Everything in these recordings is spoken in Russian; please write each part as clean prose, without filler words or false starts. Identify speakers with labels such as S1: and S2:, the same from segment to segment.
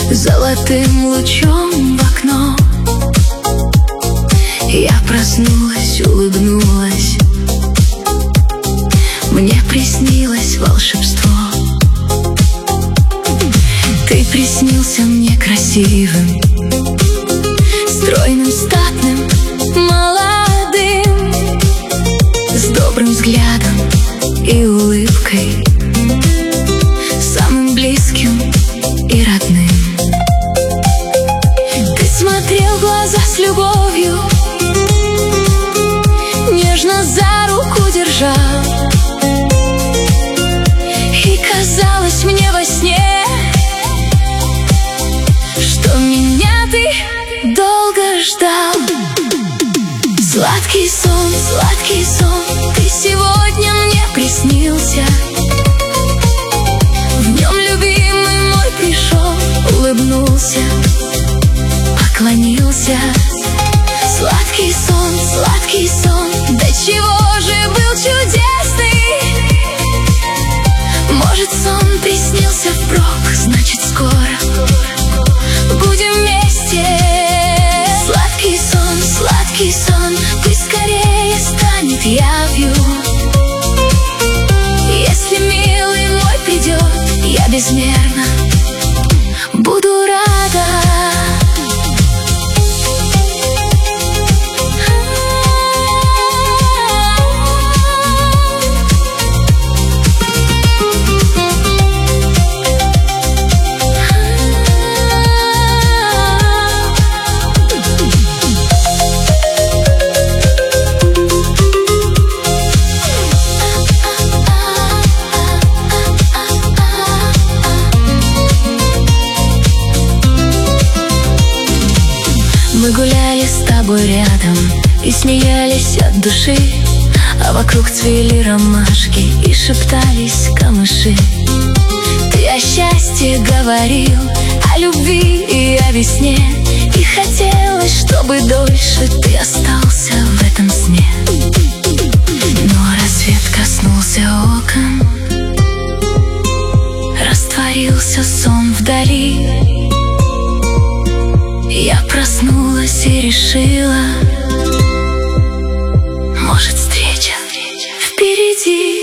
S1: золотым лучом в окно. Я проснулась, улыбнулась, мне приснилось волшебство. Ты приснился мне красивым, стройным, статным, молодым, с добрым взглядом и улыбкой, самым близким и родным. Ты смотрел в глаза с любовью, нежно за руку держал, и казалось мне во сне, что меня ты долго ждал. Сладкий сон, ты сегодня мне приснился. В нем любимый мой пришел, улыбнулся, поклонился. Сладкий сон, до чего же был чудесный. Может, сон приснился впрок, значит, скоро будем вместе. Сладкий сон, пусть скорее станет явью. Если милый мой придет, я безмерно буду рада. Мы гуляли с тобой рядом и смеялись от души, а вокруг цвели ромашки и шептались камыши. Ты о счастье говорил, о любви и о весне, и хотелось, чтобы дольше ты остался в этом сне. Но рассвет коснулся окон, растворился сон вдали. Я проснулась и решила, может, встреча впереди.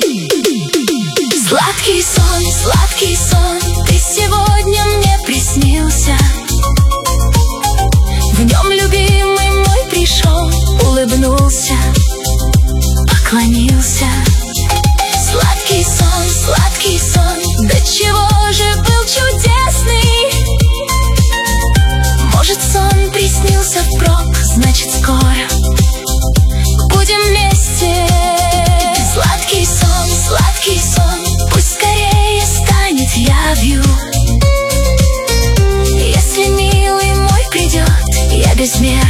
S1: Сладкий сон, ты сегодня мне приснился. В нем любимый мой пришел, улыбнулся, поклонился. Сладкий сон, до чего же был чудесный. Может, сон приснился впрок, значит, скоро будем вместе. Сладкий сон, пусть скорее станет явью. Если милый мой придет, я безмерно